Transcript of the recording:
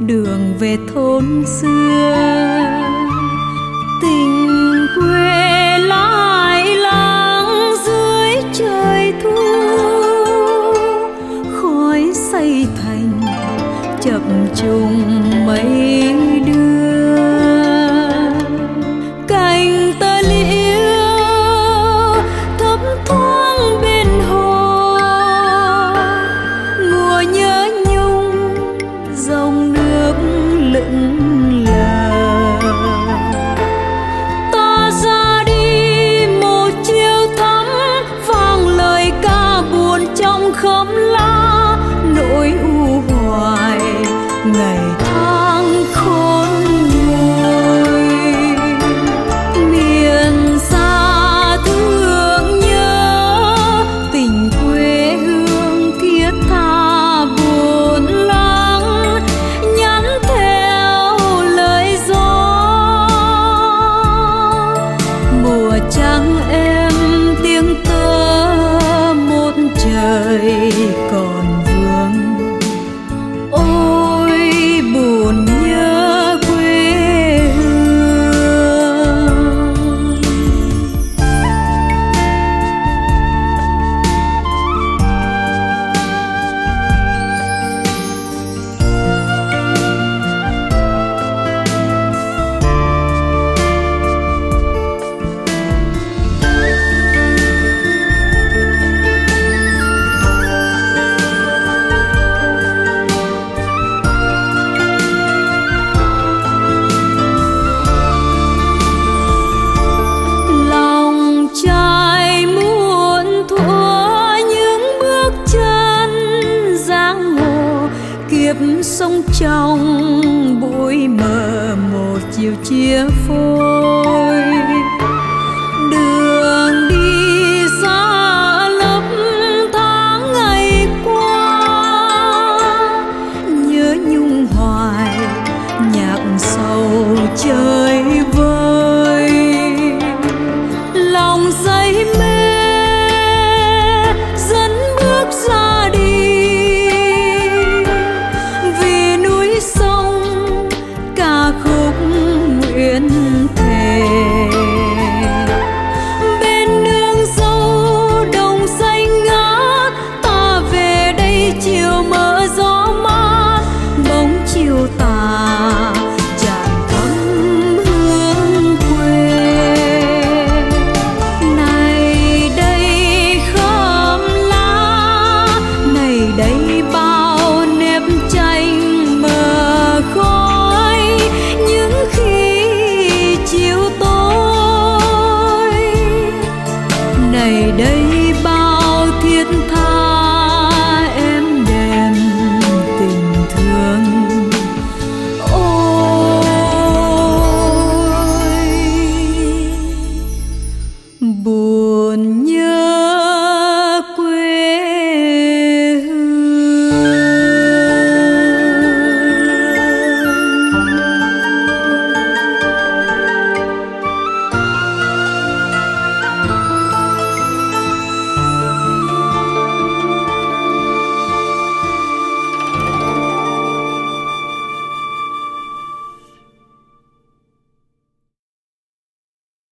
đường về thôn xưa. Tình quê lại lắng dưới trời thu, khói xây thành chập trùng mây đưa. Cành tơ liễu thấp thoáng bên hồ, mùa nhớ nhung dòng nước lững lờ. Ta ra đi một chiều thắm, vang lời ca buồn trong khóm lá, nỗi u hoài ngày tháng khôn nguôi. Miền xa thương nhớ tình quê hương thiết tha buồn lắng, nhắn theo lời gió. Mùa trắng êm tiếng tơ một trời còn vương, ôi buồn nhớ quê hương. Lòng trai muốn thua những bước chân giang hồ, kiếp sống trong bụi mờ một chiều chia phôi.